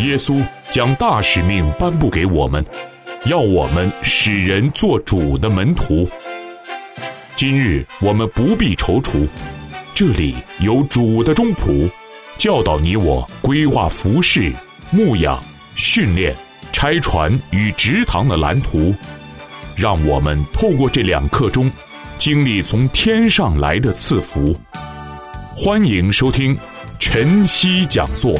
耶稣将大使命颁布给我们，要我们使人做主的门徒。今日我们不必踌躇，这里有主的中仆，教导你我规划服事、牧养、训练、拆船与植堂的蓝图，让我们透过这2课中经历从天上来的赐福。欢迎收听晨曦讲座。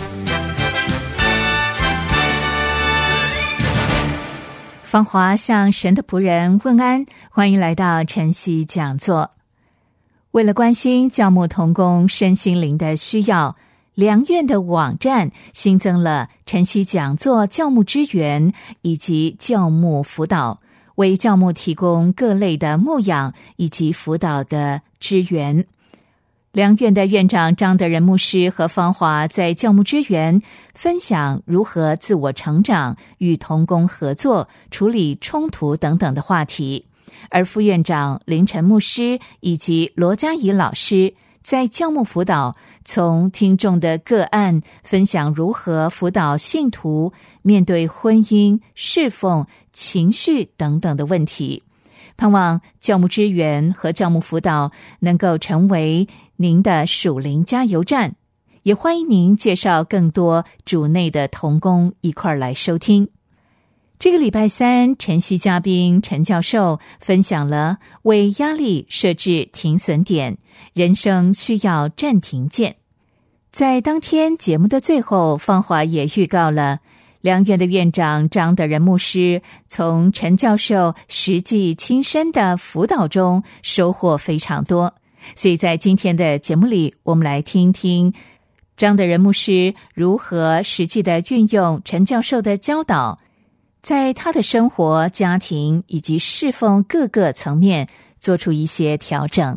芳华向神的仆人问安，欢迎来到晨曦讲座。为了关心教牧同工身心灵的需要，良院的网站新增了晨曦讲座教牧支援以及教牧辅导，为教牧提供各类的牧养以及辅导的支援。良院的院长张德仁牧师和芳华在教牧支援分享如何自我成长、与同工合作、处理冲突等等的话题，而副院长林晨牧师以及罗嘉怡老师在教牧辅导，从听众的个案分享如何辅导信徒面对婚姻、侍奉、情绪等等的问题。盼望教牧支援和教牧辅导能够成为您的属灵加油站，也欢迎您介绍更多主内的同工一块来收听。这个礼拜三，晨曦嘉宾陈教授分享了为压力设置停损点，人生需要暂停键。在当天节目的最后，芳华也预告了良院的院长张德仁牧师从陈教授实际亲身的辅导中收获非常多，所以在今天的节目里，我们来听听张德仁牧师如何实际的运用陈教授的教导，在他的生活、家庭以及侍奉各个层面做出一些调整。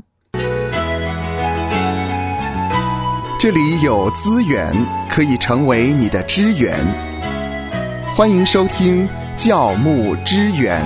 这里有资源可以成为你的支援，欢迎收听教牧支援。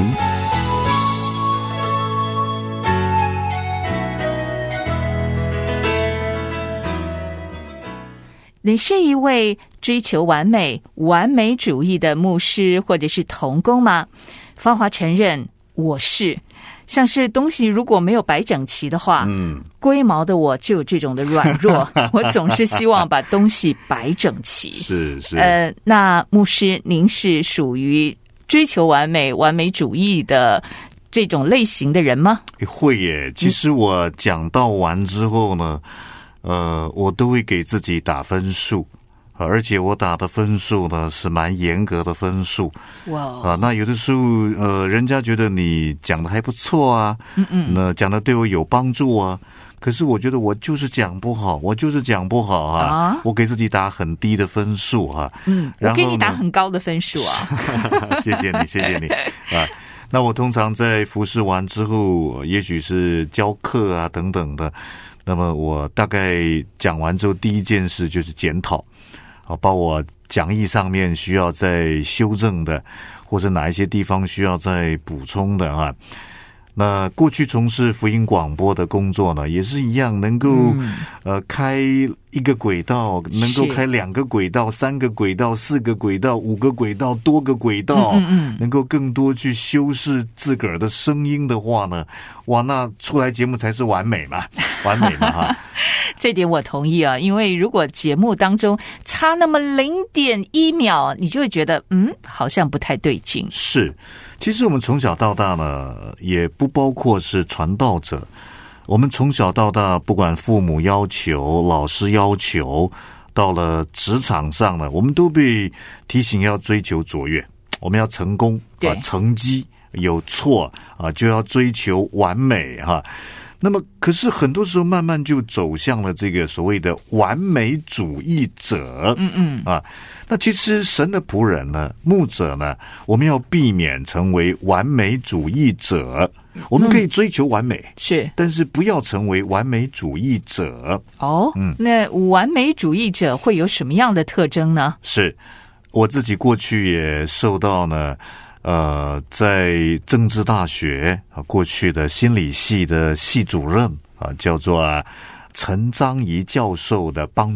你是一位追求完美、完美主义的牧师或者是同工吗？芳华承认我是，像是东西如果没有摆整齐的话，龟毛的我就有这种的软弱，我总是希望把东西摆整齐。 是。 那牧师，您是属于追求完美、完美主义的这种类型的人吗？ 会耶。其实我讲到完之后呢，我都会给自己打分数，而且我打的分数呢是蛮严格的分数。哇！那有的时候人家觉得你讲的还不错啊，那讲的对我有帮助啊，可是我觉得我就是讲不好，我给自己打很低的分数啊。 我给你打很高的分数啊。 谢谢你啊。那我通常在服侍完之后，也许是教课啊等等的，那么我大概讲完之后，第一件事就是检讨，把我讲义上面需要再修正的，或者哪一些地方需要再补充的啊。那过去从事福音广播的工作呢，也是一样，能够开一个轨道，能够开2个轨道、3个轨道、4个轨道、5个轨道、多个轨道，能够更多去修饰自个儿的声音的话呢，哇，那出来节目才是完美嘛哈。 这点我同意啊，因为如果节目当中差那么0.1秒，你就会觉得好像不太对劲。 是，其实我们从小到大呢，也不包括是传道者，我们从小到大，不管父母要求、老师要求，到了职场上呢，我们都被提醒要追求卓越，我们要成功成绩有错就要追求完美哈。那么可是很多时候慢慢就走向了这个所谓的完美主义者。那其实神的仆人呢，牧者呢，我们要避免成为完美主义者。我们可以追求完美， 是， 但是不要成为完美主义者。 那完美主义者会有什么样的特征呢？ 是我自己过去也受到呢在政治大学过去的心理系的系主任叫做陈章仪教授的帮助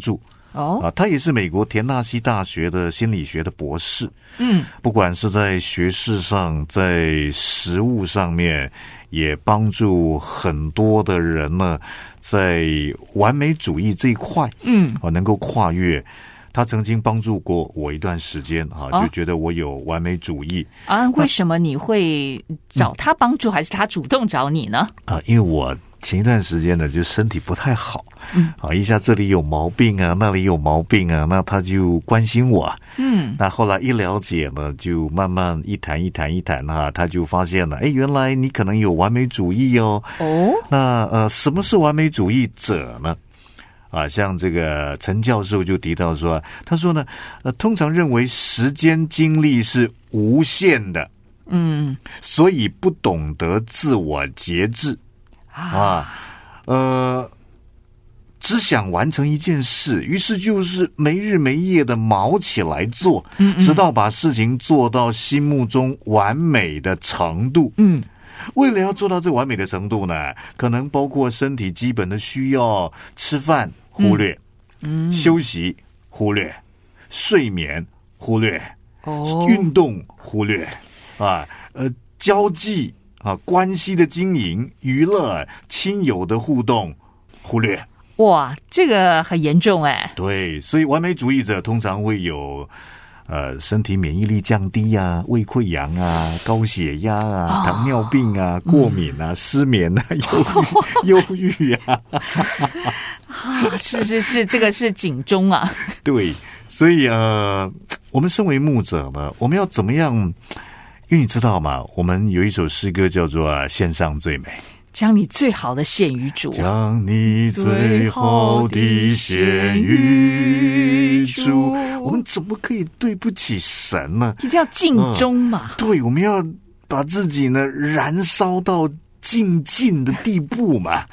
他也是美国田纳西大学的心理学的博士。不管是在学识上，在实务上面，也帮助很多的人呢，在完美主义这一块，能够跨越。他曾经帮助过我一段时间就觉得我有完美主义为什么你会找他帮助，还是他主动找你呢？ 因为我前一段时间呢，就身体不太好，一下这里有毛病啊，那里有毛病啊，那他就关心我，那后来一了解呢，就慢慢一谈他就发现了，原来你可能有完美主义哦。那什么是完美主义者呢？像这个陈教授就提到说，他说呢，通常认为时间精力是无限的，所以不懂得自我节制只想完成一件事，于是就是没日没夜的卯起来做，直到把事情做到心目中完美的程度。为了要做到这完美的程度呢，可能包括身体基本的需要，吃饭忽略，休息忽略，睡眠忽略，运动忽略，交际关系的经营、娱乐、亲友的互动忽略。 哇，这个很严重对，所以完美主义者通常会有身体免疫力降低啊，胃溃疡啊，高血压啊，糖尿病啊，过敏啊，失眠啊，忧郁啊。 是，这个是警钟啊。 对，所以我们身为牧者呢，我们要怎么样？因为你知道吗？我们有一首诗歌叫做《献上最美》。 将你最好的献于主， 将你最好的献于主。我们怎么可以对不起神呢？ 一定要尽忠嘛。 对，我们要把自己呢燃烧到尽的地步嘛。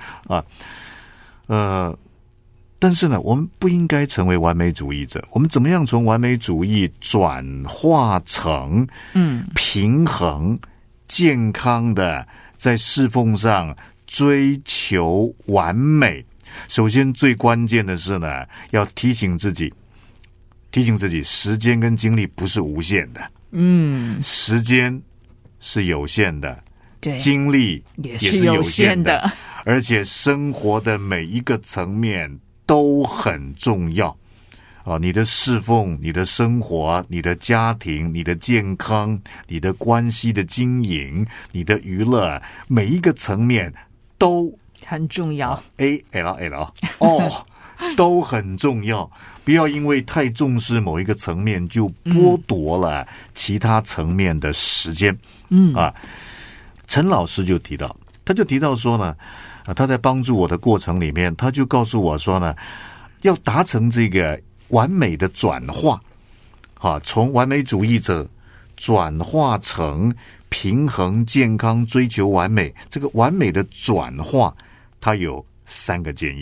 但是呢，我们不应该成为完美主义者。我们怎么样从完美主义转化成平衡、健康的？在侍奉上追求完美，首先最关键的是呢，要提醒自己，时间跟精力不是无限的。时间是有限的， 对， 精力也是有限的， 而且生活的每一个层面都很重要。你的侍奉、你的生活、你的家庭、你的健康、你的关系的经营、你的娱乐，每一个层面都很重要。 都很重要。不要因为太重视某一个层面，就剥夺了其他层面的时间。陈老师就提到说呢，他在帮助我的过程里面，他就告诉我说呢，要达成这个完美的转化，从完美主义者转化成平衡、健康、追求完美。这个完美的转化，它有3个建议。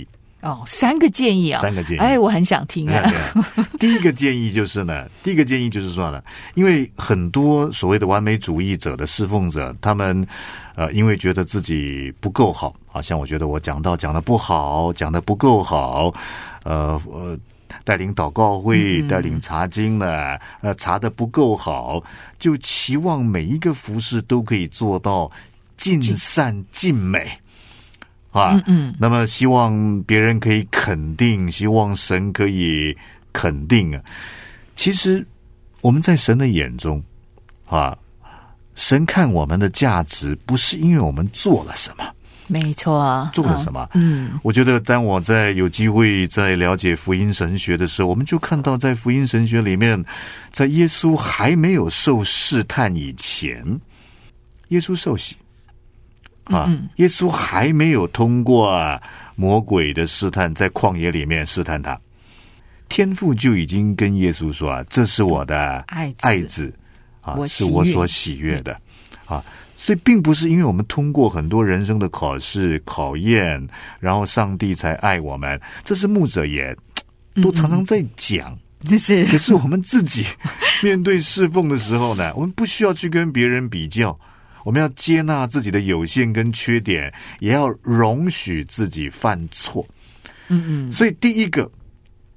3个建议啊！3个建议，我很想听啊。 第一个建议就是说呢，因为很多所谓的完美主义者的侍奉者，他们因为觉得自己不够好，像我觉得我讲得不好，讲得不够好，带领祷告会，带领查经呢，查得不够好，就期望每一个服事都可以做到尽善尽美那么希望别人可以肯定，希望神可以肯定啊。其实我们在神的眼中神看我们的价值不是因为我们做了什么， 没错， 做了什么？我觉得当我在有机会在了解福音神学的时候，我们就看到在福音神学里面，在耶稣还没有受试探以前，耶稣受洗耶稣还没有通过魔鬼的试探，在旷野里面试探他，天父就已经跟耶稣说这是我的爱子是我所喜悦的所以并不是因为我们通过很多人生的考试考验，然后上帝才爱我们，这是牧者也都常常在讲。可是我们自己面对侍奉的时候呢，我们不需要去跟别人比较，我们要接纳自己的有限跟缺点，也要容许自己犯错。所以第一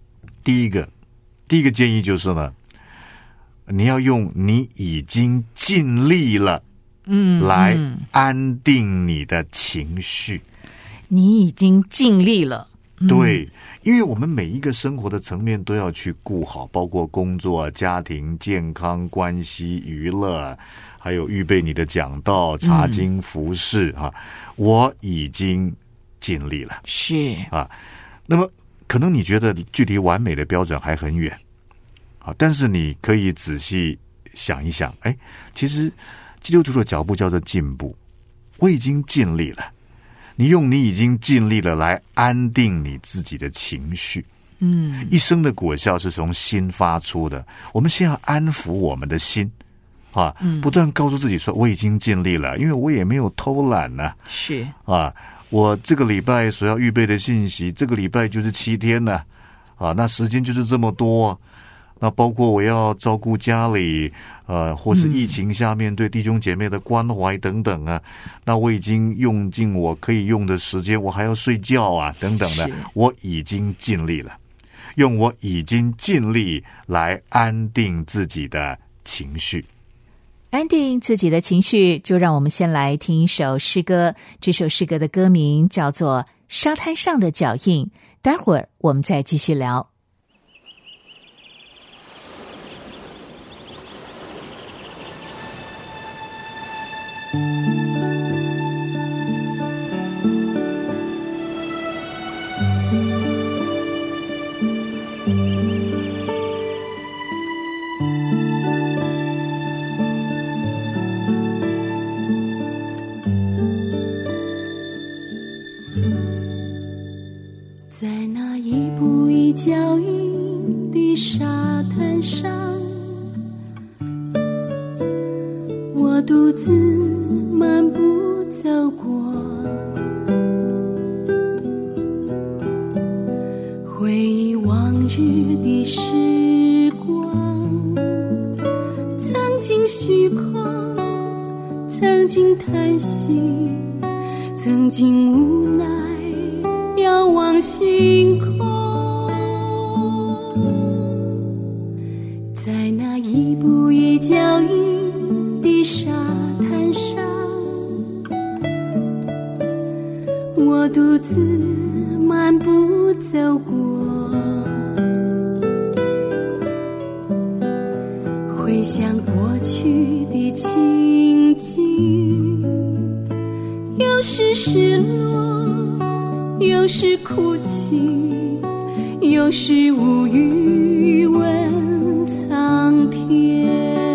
第一个建议就是呢，你要用你已经尽力了，来安定你的情绪。 你已经尽力了。 对，因为我们每一个生活的层面都要去顾好，包括工作、家庭、健康、关系、娱乐，还有预备你的讲道、查经、服事啊。我已经尽力了， 是啊。那么可能你觉得距离完美的标准还很远啊，但是你可以仔细想一想，其实基督徒的脚步叫做进步。我已经尽力了。你用你已经尽力了来安定你自己的情绪。一生的果效是从心发出的。我们先要安抚我们的心啊，不断告诉自己说我已经尽力了，因为我也没有偷懒呢。 是啊，我这个礼拜所要预备的信息，这个礼拜就是7天呢，啊，那时间就是这么多。那包括我要照顾家里，或是疫情下面对弟兄姐妹的关怀等等啊，那我已经用尽我可以用的时间，我还要睡觉啊，等等的，我已经尽力了，用我已经尽力来安定自己的情绪。 安定自己的情绪，就让我们先来听一首诗歌。这首诗歌的歌名叫做《沙滩上的脚印》，待会儿我们再继续聊。 在那一步一脚印的沙滩上，我独自漫步走过，回忆往日的时光，曾经虚空，曾经叹息，曾经无奈遥望星空，在那一步一脚印的沙滩上，我独自漫步走过，回想过去的情景，有时失落，有时哭泣，有时无语问苍天。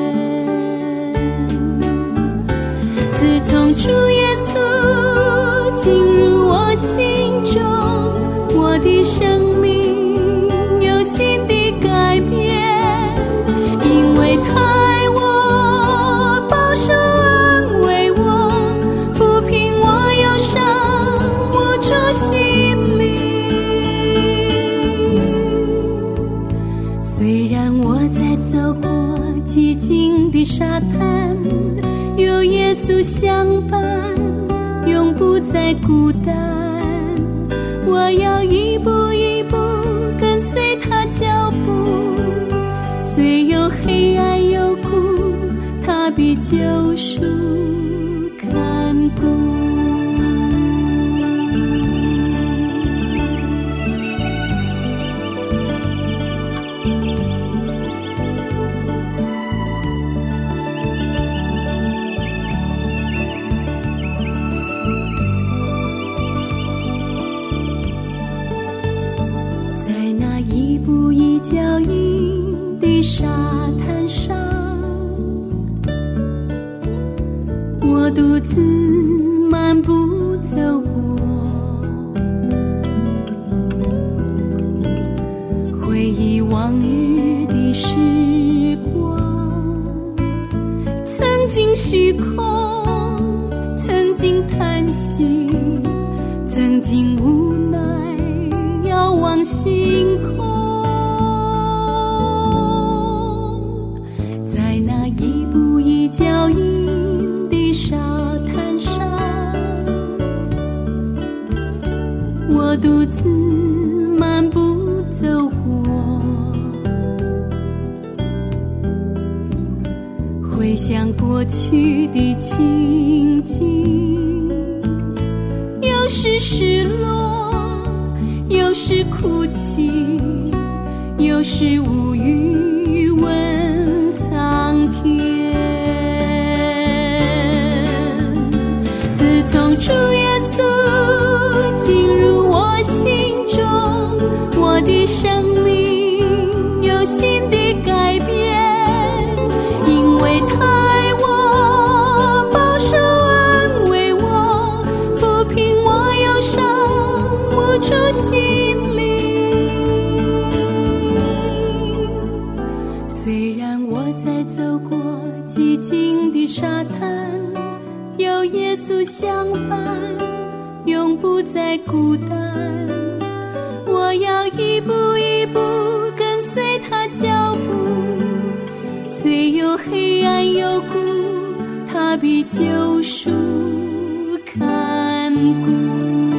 自从主耶稣进入我心中，我的生命有新的改变，因为他爱我，保守安慰我，抚平我忧伤，握住心灵。虽然我在走过寂静的沙滩，有耶稣相伴，永不再孤单。我要一步一步跟随他脚步，虽有黑暗有苦，他必救赎看顾。在那一步一脚印的沙滩上，我独自漫步走过，回忆往日的时光，曾经虚空，曾经叹息，曾经无奈遥望星空，在那一步一脚印的沙滩上，我独自漫步走过， 想过去的情景，有时失落，有时哭泣，有时无语问苍天。自从主耶稣进入我心中，我的生命有新的改变，因为他爱我，保守安慰我，抚平我忧伤，无助心灵。虽然我在走过寂静的沙滩，有耶稣相伴，永不再孤单。我要一步一步跟随他脚步，虽有黑暗幽谷，他必救赎看顾。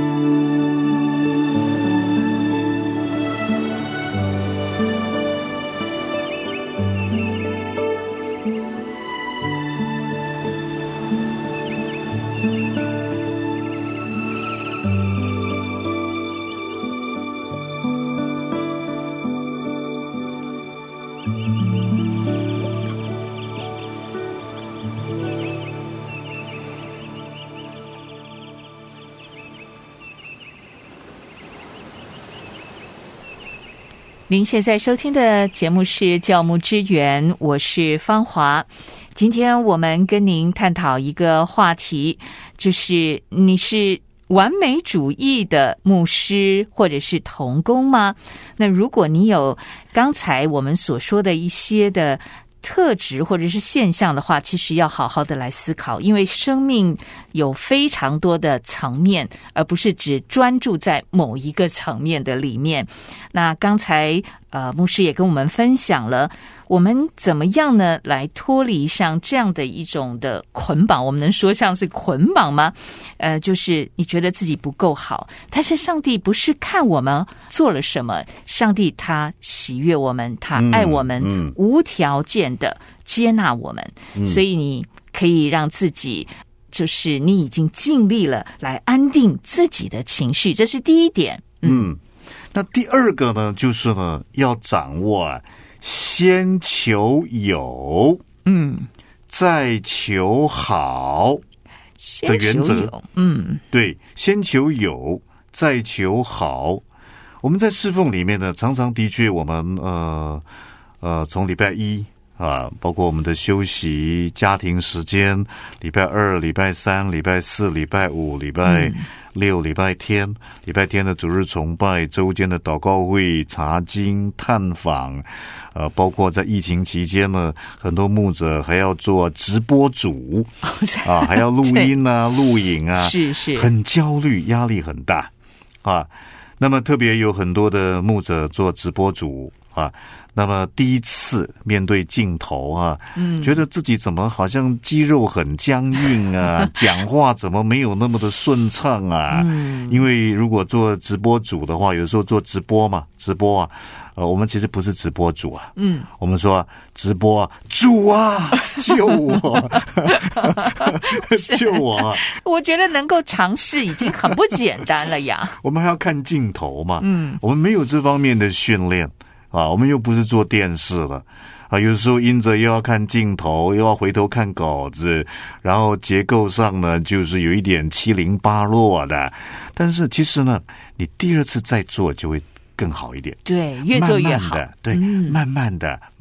您现在收听的节目是教牧之源，我是芳华。今天我们跟您探讨一个话题，就是你是完美主义的牧师或者是同工吗？那如果你有刚才我们所说的一些的特质或者是现象的话，其实要好好的来思考，因为生命有非常多的层面，而不是只专注在某一个层面的里面。那刚才牧师也跟我们分享了我们怎么样呢来脱离像这样的一种的捆绑，我们能说像是捆绑吗？就是你觉得自己不够好，但是上帝不是看我们做了什么，上帝他喜悦我们，他爱我们，无条件的接纳我们，所以你可以让自己就是你已经尽力了来安定自己的情绪，这是第一点。 那第二个呢，就是呢要掌握先求有，再求好的原则。对，先求有，再求好。我们在侍奉里面呢，常常的确我们从礼拜一包括我们的休息、家庭时间，礼拜二、礼拜三、礼拜四、礼拜五、礼拜六、礼拜天的主日崇拜，周间的祷告会、查经、探访，包括在疫情期间呢，很多牧者还要做直播主还要录音录影是很焦虑，压力很大那么特别有很多的牧者做直播主那么第一次面对镜头觉得自己怎么好像肌肉很僵硬讲话怎么没有那么的顺畅因为如果做直播主的话，有时候做直播我们其实不是直播主我们说直播主救我救我我觉得能够尝试已经很不简单了呀我们还要看镜头嘛我们没有这方面的训练我们又不是做电视了有时候因着又要看镜头，又要回头看稿子，然后结构上呢就是有一点七零八落的，但是其实呢你第二次再做就会更好一点， 对，越做越好， 对，慢慢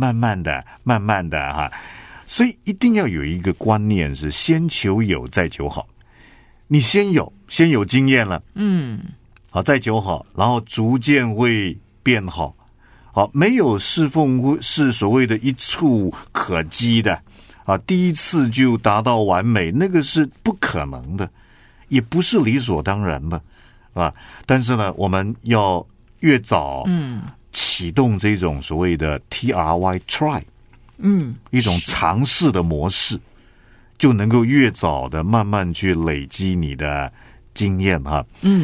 的所以一定要有一个观念是先求有再求好，你先有经验了再求好，然后逐渐会变好没有侍奉是所谓的一触可及的第一次就达到完美，那个是不可能的，也不是理所当然的但是呢我们要越早启动这种所谓的 try 一种尝试的模式，就能够越早的慢慢去累积你的经验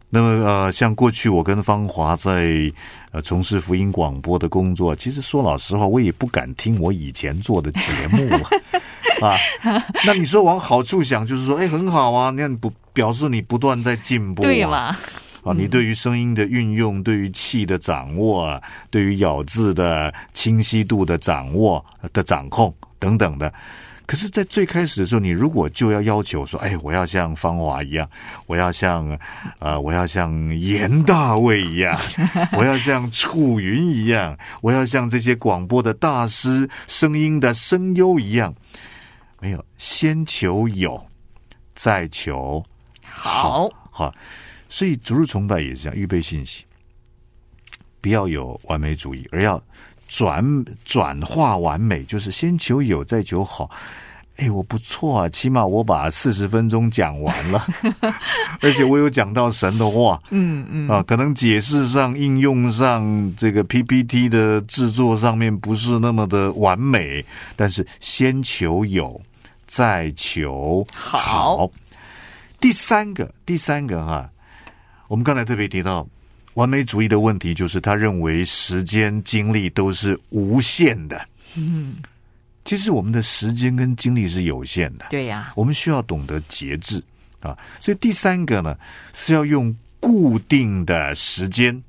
那么像过去我跟芳华在从事福音广播的工作，其实说老实话，我也不敢听我以前做的节目啊。那你说往好处想，就是说，很好啊，那你不表示你不断在进步啊？ 对嘛？ 你对于声音的运用，对于气的掌握，对于咬字的清晰度的掌握的掌控等等的。可是在最开始的时候，你如果就要求说，我要像芳华一样，我要像严大卫一样，我要像楚云一样，我要像这些广播的大师声音的声优一样，没有，先求有，再求好。所以逐日崇拜也是这样，预备信息，不要有完美主义，而要转化完美，就是先求有，再求好。我不错啊，起码我把40分钟讲完了，而且我有讲到神的话。可能解释上、应用上，这个 PPT 的制作上面不是那么的完美，但是先求有，再求好。第三个我们刚才特别提到完美主义的问题，就是他认为时间精力都是无限的。其实我们的时间跟精力是有限的， 对呀， 我们需要懂得节制啊。所以第三个呢，是要用固定的时间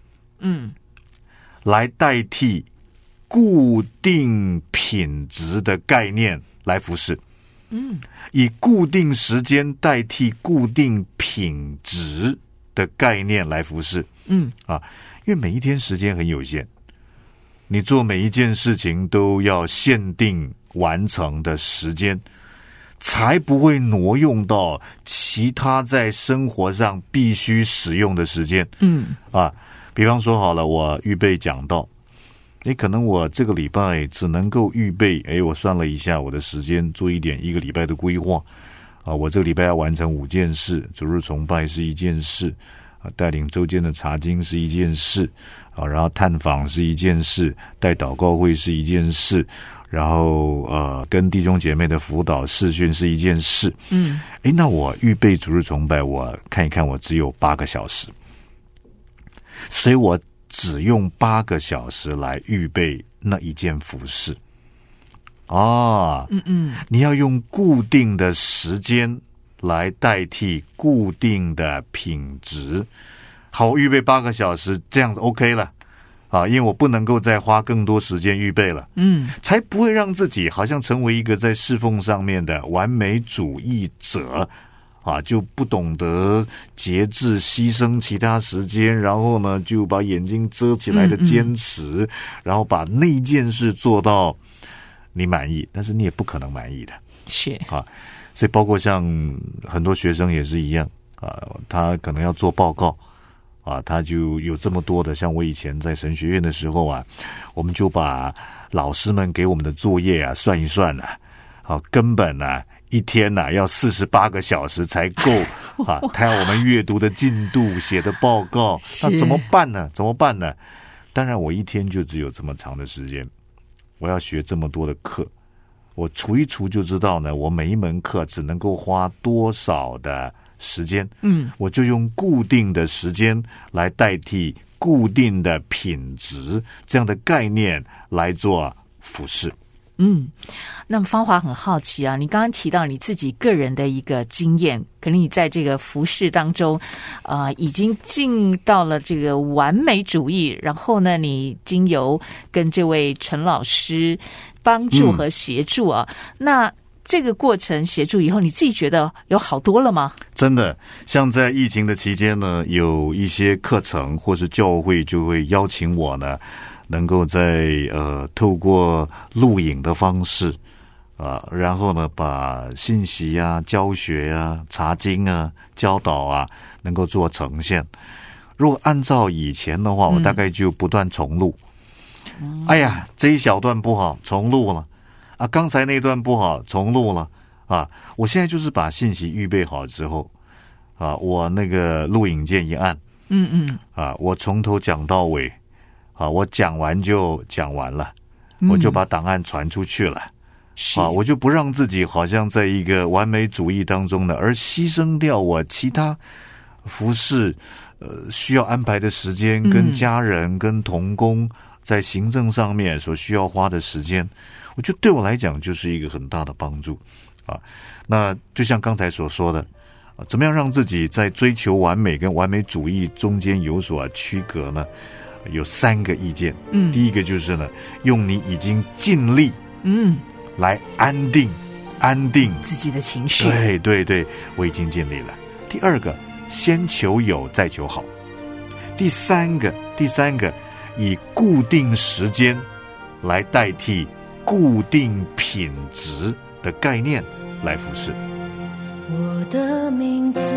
来代替固定品质的概念来服侍。以固定时间代替固定品质的概念来服侍。因为每一天时间很有限，你做每一件事情都要限定完成的时间，才不会挪用到其他在生活上必须使用的时间。比方说好了，我预备讲道，可能我这个礼拜只能够预备，我算了一下我的时间，做一个礼拜的规划我这个礼拜要完成5件事，主日崇拜是1件事带领周间的查经是1件事然后探访是1件事，带祷告会是1件事，然后跟弟兄姐妹的辅导视讯是1件事。那我预备主日崇拜，我看一看，我只有8个小时，所以我只用8个小时来预备那一件服事你要用固定的时间来代替固定的品质。好，我预备8个小时，这样子 OK 了因为我不能够再花更多时间预备了，才不会让自己好像成为一个在侍奉上面的完美主义者就不懂得节制，牺牲其他时间，然后呢就把眼睛遮起来的坚持，然后把那件事做到你满意，但是你也不可能满意的， 是所以包括像很多学生也是一样他可能要做报告他就有这么多的，像我以前在神学院的时候我们就把老师们给我们的作业算一算根本一天要48个小时才够他要我们阅读的进度、写的报告，那怎么办呢？当然我一天就只有这么长的时间，我要学这么多的课，我除一除就知道呢，我每一门课只能够花多少的时间，我就用固定的时间来代替固定的品质这样的概念来做服事。 那么芳华很好奇你刚刚提到你自己个人的一个经验，可能你在这个服事当中已经进到了这个完美主义，然后呢你经由跟这位陈老师帮助和协助那这个过程协助以后，你自己觉得有好多了吗？ 真的，像在疫情的期间呢，有一些课程或是教会就会邀请我呢，能够在透过录影的方式然后呢把信息教学查经教导能够做呈现。如果按照以前的话，我大概就不断重录，这一小段不好，重录了刚才那段不好，重录了我现在就是把信息预备好之后我那个录影键一按我从头讲到尾我讲完就讲完了，我就把档案传出去了我就不让自己好像在一个完美主义当中呢，而牺牲掉我其他服侍需要安排的时间，跟家人、跟同工在行政上面所需要花的时间，我觉得对我来讲就是一个很大的帮助啊。那就像刚才所说的，怎么样让自己在追求完美跟完美主义中间有所区隔呢？有3个意见。第一个就是呢，用你已经尽力来安定自己的情绪。 对对对，我已经尽力了。第二个，先求有再求好。第三个，以固定时间来代替固定品质的概念来服侍。 我的名字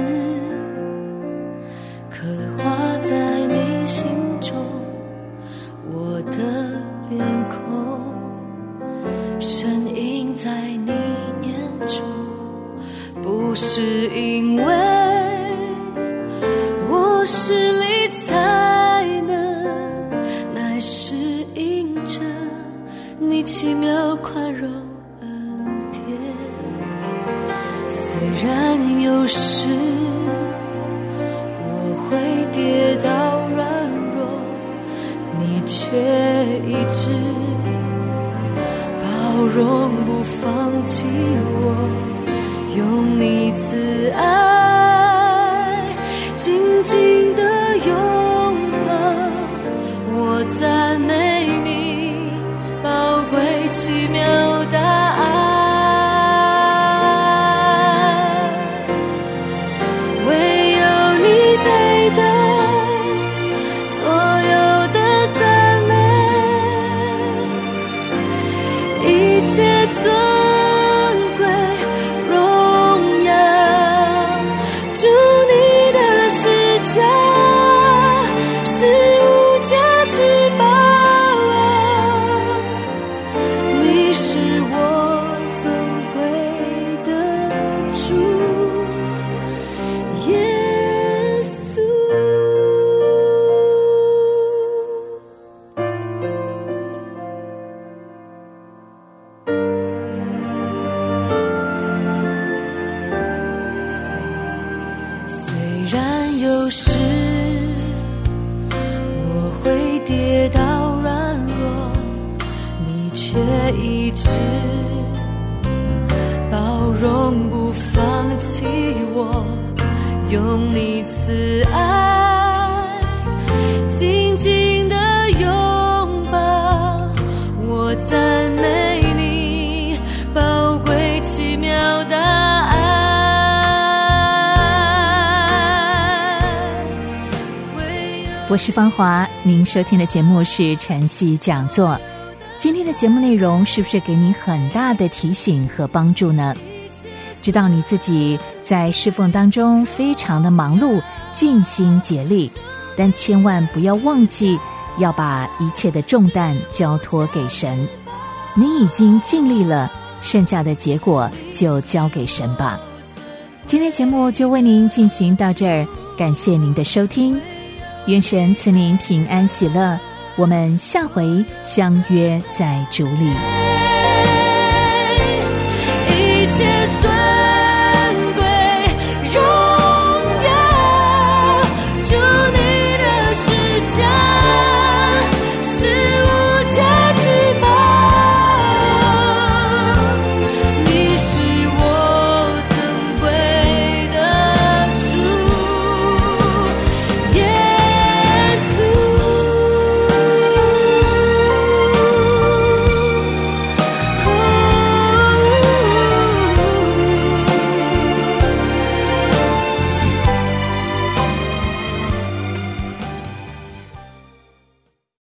刻画在你心中，我的脸孔深印在你眼中，不是因为我实力才能，乃是因着你奇妙宽容恩典。虽然有时我会跌倒软弱，你却一直包容不放弃我，用你慈爱紧紧地拥抱我，赞美你宝贵奇妙大爱。用你慈爱紧紧地拥抱我，赞美你宝贵奇妙大爱。 我是芳华，您收听的节目是晨曦讲座。今天的节目内容是不是给你很大的提醒和帮助呢？知道你自己在侍奉当中非常的忙碌，尽心竭力，但千万不要忘记要把一切的重担交托给神。你已经尽力了，剩下的结果就交给神吧。今天节目就为您进行到这儿，感谢您的收听，愿神赐您平安喜乐，我们下回相约在主里。